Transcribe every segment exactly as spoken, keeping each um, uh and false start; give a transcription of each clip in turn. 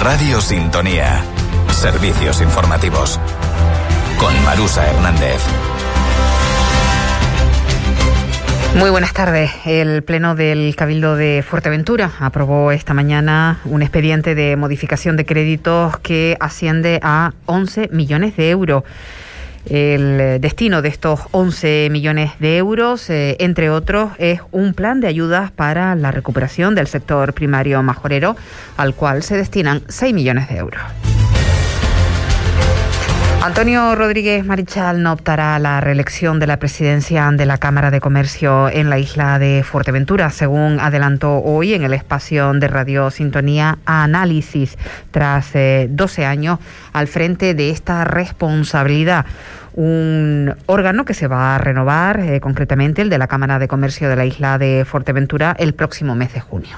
Radio Sintonía. Servicios informativos. Con Marusa Hernández. Muy buenas tardes. El Pleno del Cabildo de Fuerteventura aprobó esta mañana un expediente de modificación de créditos que asciende a once millones de euros. El destino de estos once millones de euros, eh, entre otros, es un plan de ayudas para la recuperación del sector primario majorero, al cual se destinan seis millones de euros. Antonio Rodríguez Marichal no optará a la reelección de la presidencia de la Cámara de Comercio en la isla de Fuerteventura, según adelantó hoy en el espacio de Radio Sintonía Análisis, tras eh, doce años al frente de esta responsabilidad. Un órgano que se va a renovar, eh, concretamente el de la Cámara de Comercio de la isla de Fuerteventura, el próximo mes de junio.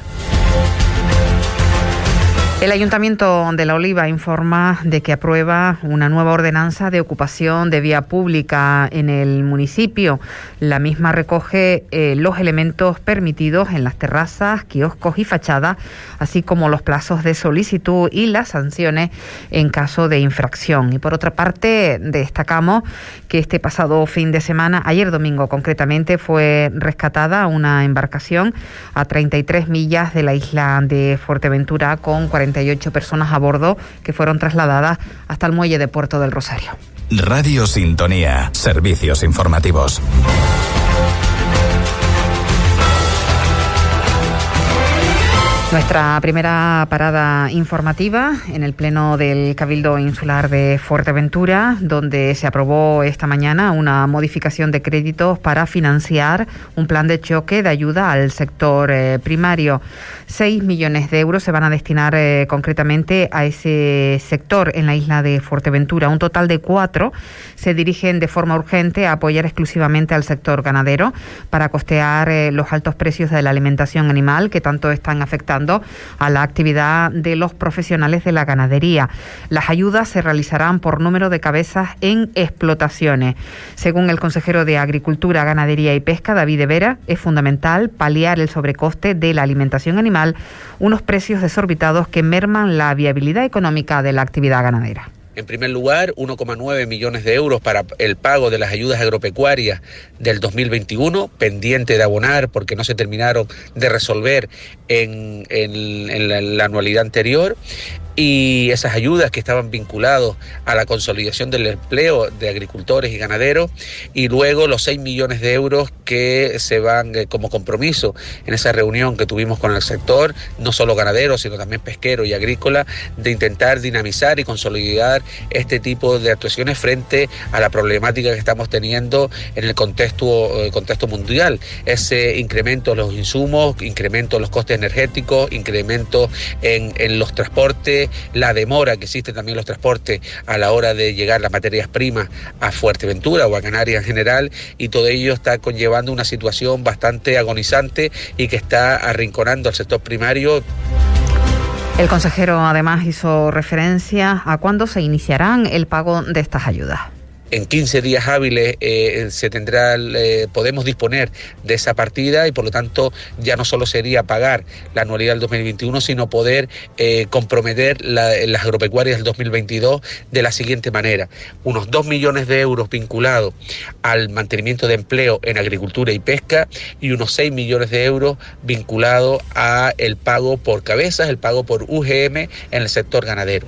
El Ayuntamiento de La Oliva informa de que aprueba una nueva ordenanza de ocupación de vía pública en el municipio. La misma recoge eh, los elementos permitidos en las terrazas, kioscos y fachadas, así como los plazos de solicitud y las sanciones en caso de infracción. Y por otra parte, destacamos que este pasado fin de semana, ayer domingo concretamente, fue rescatada una embarcación a treinta y tres millas de la isla de Fuerteventura con cuarenta y ocho personas a bordo que fueron trasladadas hasta el muelle de Puerto del Rosario. Radio Sintonía. Servicios informativos. Nuestra primera parada informativa en el Pleno del Cabildo Insular de Fuerteventura, donde se aprobó esta mañana una modificación de créditos para financiar un plan de choque de ayuda al sector eh, primario. Seis millones de euros se van a destinar eh, concretamente a ese sector en la isla de Fuerteventura. Un total de cuatro se dirigen de forma urgente a apoyar exclusivamente al sector ganadero para costear eh, los altos precios de la alimentación animal que tanto están afectando a la actividad de los profesionales de la ganadería. Las ayudas se realizarán por número de cabezas en explotaciones. Según el consejero de Agricultura, Ganadería y Pesca, David Vera, es fundamental paliar el sobrecoste de la alimentación animal, unos precios desorbitados que merman la viabilidad económica de la actividad ganadera. En primer lugar, uno coma nueve millones de euros para el pago de las ayudas agropecuarias del dos mil veintiuno, pendiente de abonar porque no se terminaron de resolver en, en, en la, la anualidad anterior. Y esas ayudas que estaban vinculadas a la consolidación del empleo de agricultores y ganaderos, y luego los seis millones de euros que se van eh, como compromiso en esa reunión que tuvimos con el sector, no solo ganadero, sino también pesquero y agrícola, de intentar dinamizar y consolidar este tipo de actuaciones frente a la problemática que estamos teniendo en el contexto, eh, contexto mundial. Ese incremento de los insumos, incremento de los costes energéticos, incremento en, en los transportes, la demora que existe también en los transportes a la hora de llegar las materias primas a Fuerteventura o a Canarias en general, y todo ello está conllevando una situación bastante agonizante y que está arrinconando al sector primario. El consejero además hizo referencia a cuándo se iniciarán el pago de estas ayudas. En quince días hábiles eh, se tendrá, eh, podemos disponer de esa partida y por lo tanto ya no solo sería pagar la anualidad del dos mil veintiuno, sino poder eh, comprometer la, las agropecuarias del dos mil veintidós de la siguiente manera: unos dos millones de euros vinculados al mantenimiento de empleo en agricultura y pesca y unos seis millones de euros vinculados a el pago por cabezas, el pago por U G M en el sector ganadero.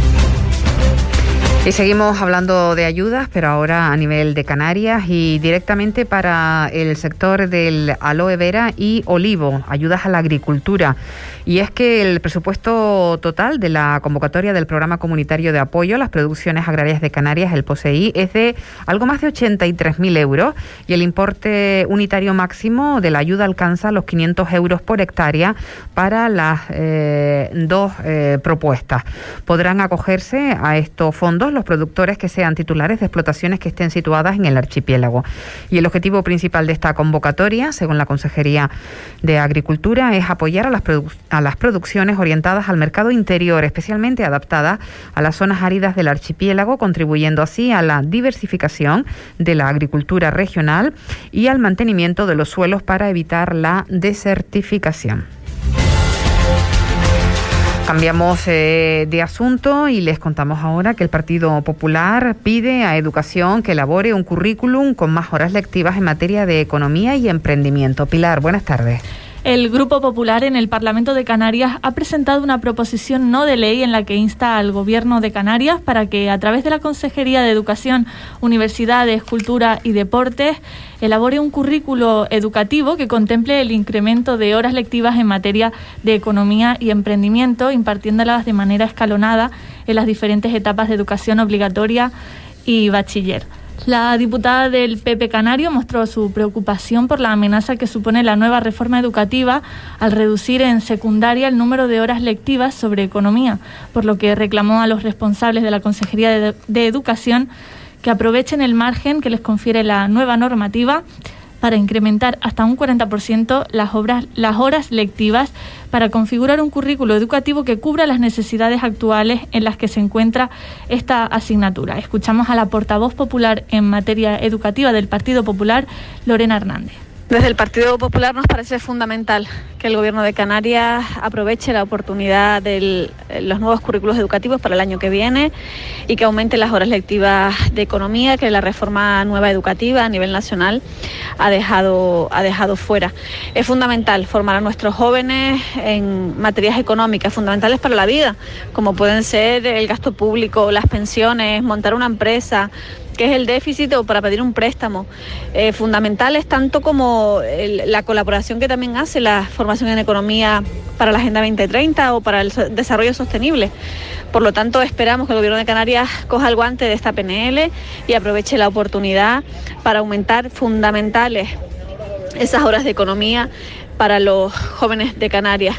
Y seguimos hablando de ayudas, pero ahora a nivel de Canarias y directamente para el sector del aloe vera y olivo, ayudas a la agricultura. Y es que el presupuesto total de la convocatoria del Programa Comunitario de Apoyo a las Producciones Agrarias de Canarias, el POSEI, es de algo más de ochenta y tres mil euros y el importe unitario máximo de la ayuda alcanza los quinientos euros por hectárea para las eh, dos eh, propuestas. Podrán acogerse a estos fondos los productores que sean titulares de explotaciones que estén situadas en el archipiélago. Y el objetivo principal de esta convocatoria, según la Consejería de Agricultura, es apoyar a las, produ- a las producciones orientadas al mercado interior, especialmente adaptadas a las zonas áridas del archipiélago, contribuyendo así a la diversificación de la agricultura regional y al mantenimiento de los suelos para evitar la desertificación. Cambiamos eh, de asunto y les contamos ahora que el Partido Popular pide a Educación que elabore un currículum con más horas lectivas en materia de economía y emprendimiento. Pilar, buenas tardes. El Grupo Popular en el Parlamento de Canarias ha presentado una proposición no de ley en la que insta al Gobierno de Canarias para que, a través de la Consejería de Educación, Universidades, Cultura y Deportes, elabore un currículo educativo que contemple el incremento de horas lectivas en materia de economía y emprendimiento, impartiéndolas de manera escalonada en las diferentes etapas de educación obligatoria y bachiller. La diputada del P P Canario mostró su preocupación por la amenaza que supone la nueva reforma educativa al reducir en secundaria el número de horas lectivas sobre economía, por lo que reclamó a los responsables de la Consejería de, de Educación que aprovechen el margen que les confiere la nueva normativa para incrementar hasta un cuarenta por ciento las, obras, las horas lectivas para configurar un currículo educativo que cubra las necesidades actuales en las que se encuentra esta asignatura. Escuchamos a la portavoz popular en materia educativa del Partido Popular, Lorena Hernández. Desde el Partido Popular nos parece fundamental que el Gobierno de Canarias aproveche la oportunidad de los nuevos currículos educativos para el año que viene y que aumente las horas lectivas de economía que la reforma nueva educativa a nivel nacional ha dejado, ha dejado fuera. Es fundamental formar a nuestros jóvenes en materias económicas fundamentales para la vida, como pueden ser el gasto público, las pensiones, montar una empresa, que es el déficit, o para pedir un préstamo. Eh, fundamentales tanto como el, la colaboración que también hace la formación en economía para la Agenda veinte treinta o para el so- desarrollo sostenible. Por lo tanto, esperamos que el Gobierno de Canarias coja el guante de esta P N L y aproveche la oportunidad para aumentar fundamentales esas horas de economía para los jóvenes de Canarias.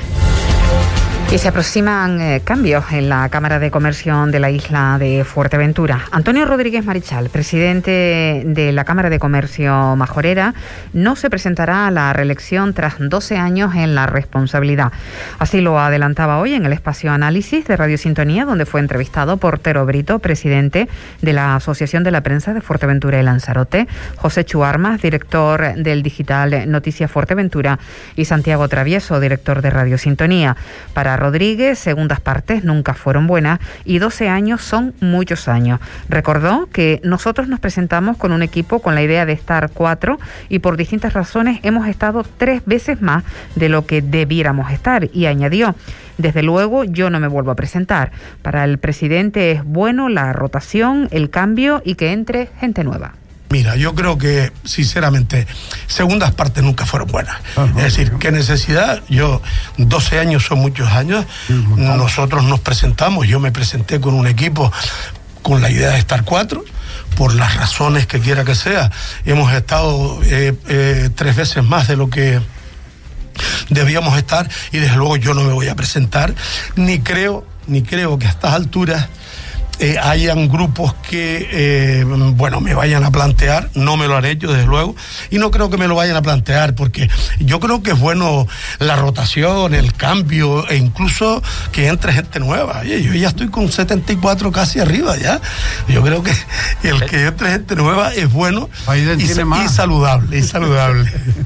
Y se aproximan eh, cambios en la Cámara de Comercio de la isla de Fuerteventura. Antonio Rodríguez Marichal, presidente de la Cámara de Comercio Majorera, no se presentará a la reelección tras doce años en la responsabilidad. Así lo adelantaba hoy en el espacio Análisis de Radio Sintonía, donde fue entrevistado por Tero Brito, presidente de la Asociación de la Prensa de Fuerteventura y Lanzarote, José Chuarmas, director del digital Noticias Fuerteventura, y Santiago Travieso, director de Radio Sintonía. Para Rodríguez, segundas partes nunca fueron buenas y doce años son muchos años. Recordó que nosotros nos presentamos con un equipo con la idea de estar cuatro y por distintas razones hemos estado tres veces más de lo que debiéramos estar, y añadió: desde luego yo no me vuelvo a presentar. Para el presidente es bueno la rotación, el cambio y que entre gente nueva. Mira, yo creo que, sinceramente, segundas partes nunca fueron buenas. Ajá. Es decir, qué necesidad. Yo, doce años son muchos años. Uh-huh. Nosotros nos presentamos, yo me presenté con un equipo con la idea de estar cuatro, por las razones que quiera que sea. Hemos estado eh, eh, tres veces más de lo que debíamos estar, y desde luego yo no me voy a presentar, ni creo, ni creo que a estas alturas Eh, hayan grupos que, eh, bueno, me vayan a plantear. No me lo han hecho, desde luego, y no creo que me lo vayan a plantear, porque yo creo que es bueno la rotación, el cambio, e incluso que entre gente nueva. Oye, yo ya estoy con setenta y cuatro casi arriba ya. Yo creo que el que entre gente nueva es bueno y, y saludable, y saludable.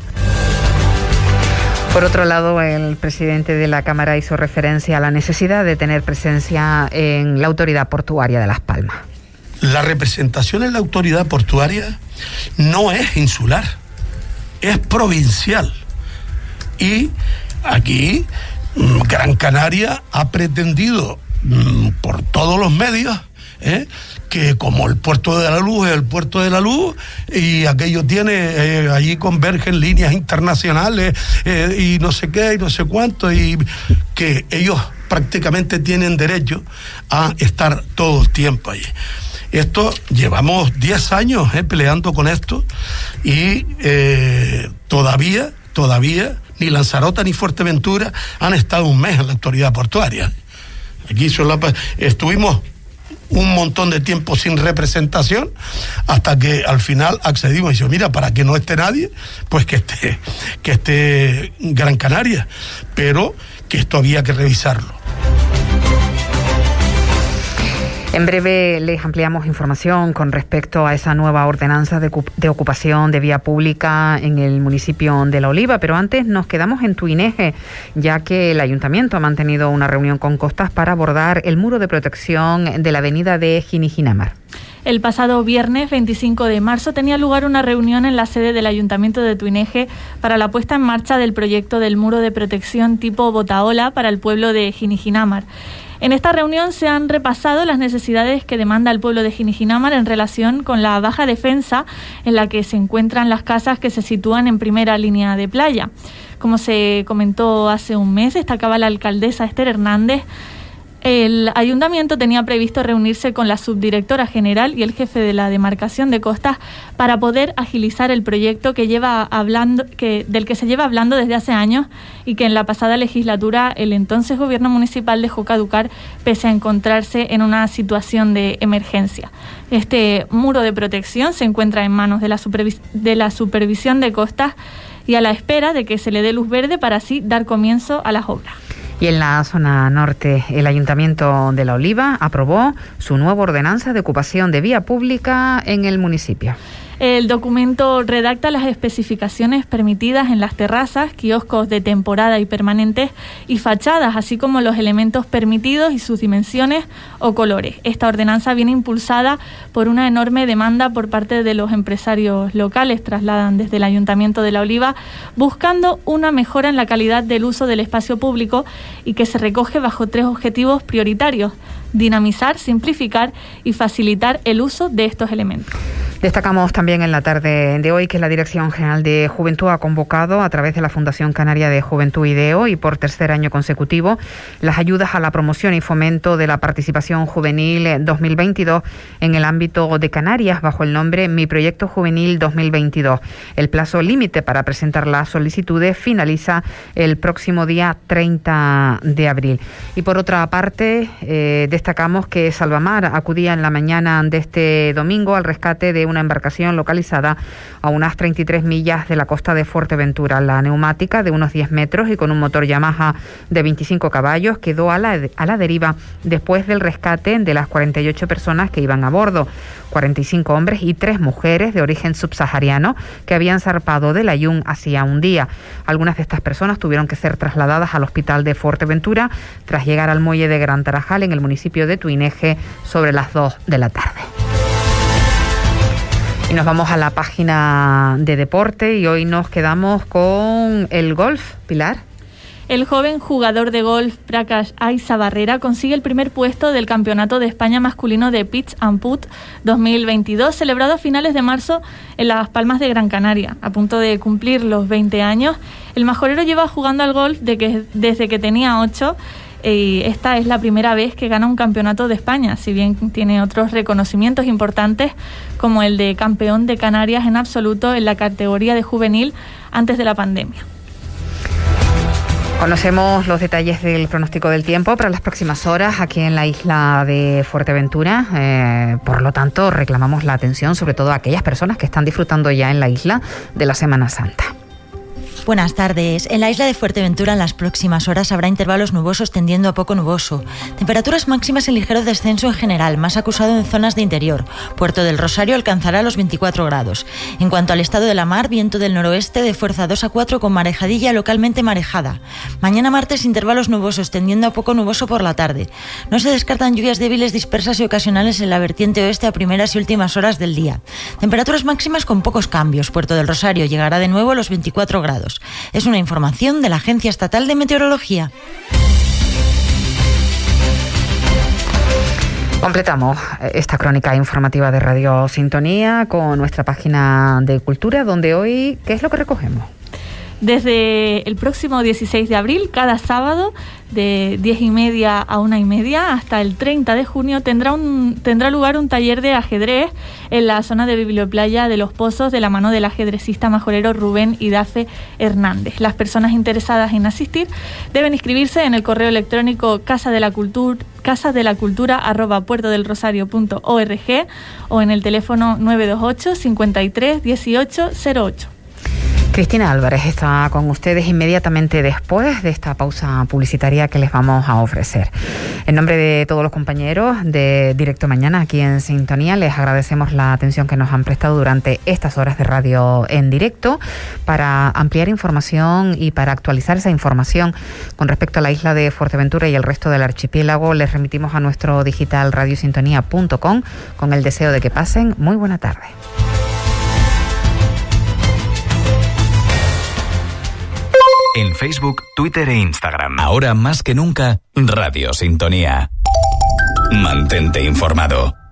Por otro lado, el presidente de la Cámara hizo referencia a la necesidad de tener presencia en la Autoridad Portuaria de Las Palmas. La representación en la Autoridad Portuaria no es insular, es provincial. Y aquí Gran Canaria ha pretendido por todos los medios ¿eh? que como el puerto de la Luz es el puerto de la Luz y aquello tiene, eh, allí convergen líneas internacionales eh, y no sé qué y no sé cuánto, y que ellos prácticamente tienen derecho a estar todo el tiempo allí. Esto, llevamos diez años eh, peleando con esto y eh, todavía, todavía ni Lanzarote ni Fuerteventura han estado un mes en la autoridad portuaria. Aquí solo estuvimos un montón de tiempo sin representación, hasta que al final accedimos y dijimos, mira, para que no esté nadie, pues que esté, que esté Gran Canaria, pero que esto había que revisarlo. En breve les ampliamos información con respecto a esa nueva ordenanza de, de ocupación de vía pública en el municipio de La Oliva, pero antes nos quedamos en Tuineje, ya que el ayuntamiento ha mantenido una reunión con Costas para abordar el muro de protección de la avenida de Jinijinamar. El pasado viernes veinticinco de marzo tenía lugar una reunión en la sede del Ayuntamiento de Tuineje para la puesta en marcha del proyecto del muro de protección tipo Botaola para el pueblo de Jinijinamar. En esta reunión se han repasado las necesidades que demanda el pueblo de Jinijinamar en relación con la baja defensa en la que se encuentran las casas que se sitúan en primera línea de playa. Como se comentó hace un mes, destacaba la alcaldesa Esther Hernández, el ayuntamiento tenía previsto reunirse con la subdirectora general y el jefe de la demarcación de Costas para poder agilizar el proyecto que lleva hablando, que, del que se lleva hablando desde hace años y que en la pasada legislatura el entonces gobierno municipal dejó caducar pese a encontrarse en una situación de emergencia. Este muro de protección se encuentra en manos de la, supervis- de la supervisión de Costas y a la espera de que se le dé luz verde para así dar comienzo a las obras. Y en la zona norte, el Ayuntamiento de La Oliva aprobó su nueva ordenanza de ocupación de vía pública en el municipio. El documento redacta las especificaciones permitidas en las terrazas, kioscos de temporada y permanentes y fachadas, así como los elementos permitidos y sus dimensiones o colores. Esta ordenanza viene impulsada por una enorme demanda por parte de los empresarios locales, trasladan desde el Ayuntamiento de La Oliva, buscando una mejora en la calidad del uso del espacio público y que se recoge bajo tres objetivos prioritarios: dinamizar, simplificar y facilitar el uso de estos elementos. Destacamos también en la tarde de hoy que la Dirección General de Juventud ha convocado a través de la Fundación Canaria de Juventud IDEO y por tercer año consecutivo las ayudas a la promoción y fomento de la participación juvenil dos mil veintidós en el ámbito de Canarias bajo el nombre Mi Proyecto Juvenil dos mil veintidós. El plazo límite para presentar las solicitudes finaliza el próximo día treinta de abril. Y por otra parte, eh, destacamos que Salvamar acudía en la mañana de este domingo al rescate de una embarcación localizada a unas treinta y tres millas de la costa de Fuerteventura. La neumática, de unos diez metros y con un motor Yamaha de veinticinco caballos, quedó a la, a la deriva después del rescate de las cuarenta y ocho personas que iban a bordo, cuarenta y cinco hombres y tres mujeres de origen subsahariano que habían zarpado de Layún hacía un día. Algunas de estas personas tuvieron que ser trasladadas al hospital de Fuerteventura tras llegar al muelle de Gran Tarajal en el municipio de Tuineje sobre las dos de la tarde. Y nos vamos a la página de deporte y hoy nos quedamos con el golf. Pilar. El joven jugador de golf Prakash Aiza Barrera consigue el primer puesto del Campeonato de España masculino de Pitch and Putt dos mil veintidós, celebrado a finales de marzo en Las Palmas de Gran Canaria. A punto de cumplir los veinte años, el majorero lleva jugando al golf de que, desde que tenía ocho. Y esta es la primera vez que gana un campeonato de España, si bien tiene otros reconocimientos importantes como el de campeón de Canarias en absoluto en la categoría de juvenil antes de la pandemia. Conocemos los detalles del pronóstico del tiempo para las próximas horas aquí en la isla de Fuerteventura. Eh, por lo tanto, reclamamos la atención sobre todo a aquellas personas que están disfrutando ya en la isla de la Semana Santa. Buenas tardes. En la isla de Fuerteventura en las próximas horas habrá intervalos nubosos tendiendo a poco nuboso. Temperaturas máximas en ligero descenso en general, más acusado en zonas de interior. Puerto del Rosario alcanzará los veinticuatro grados. En cuanto al estado de la mar, viento del noroeste de fuerza dos a cuatro con marejadilla localmente marejada. Mañana martes intervalos nubosos tendiendo a poco nuboso por la tarde. No se descartan lluvias débiles dispersas y ocasionales en la vertiente oeste a primeras y últimas horas del día. Temperaturas máximas con pocos cambios. Puerto del Rosario llegará de nuevo a los veinticuatro grados. Es una información de la Agencia Estatal de Meteorología. Completamos esta crónica informativa de Radio Sintonía con nuestra página de Cultura, donde hoy, ¿qué es lo que recogemos? Desde el próximo dieciséis de abril, cada sábado, de diez y media a una y media, hasta el treinta de junio, tendrá, un, tendrá lugar un taller de ajedrez en la zona de Biblioplaya de Los Pozos, de la mano del ajedrecista majorero Rubén Idafe Hernández. Las personas interesadas en asistir deben inscribirse en el correo electrónico casa de la cultura, casa de la cultura arroba puertodelrosario punto org o en el teléfono nueve dos ocho, cincuenta y tres, dieciocho cero ocho. Cristina Álvarez está con ustedes inmediatamente después de esta pausa publicitaria que les vamos a ofrecer. En nombre de todos los compañeros de Directo Mañana aquí en Sintonía, les agradecemos la atención que nos han prestado durante estas horas de radio en directo. Para ampliar información y para actualizar esa información con respecto a la isla de Fuerteventura y el resto del archipiélago, les remitimos a nuestro digital radio sintonía punto com con el deseo de que pasen muy buena tarde. En Facebook, Twitter e Instagram. Ahora más que nunca, Radio Sintonía. Mantente informado.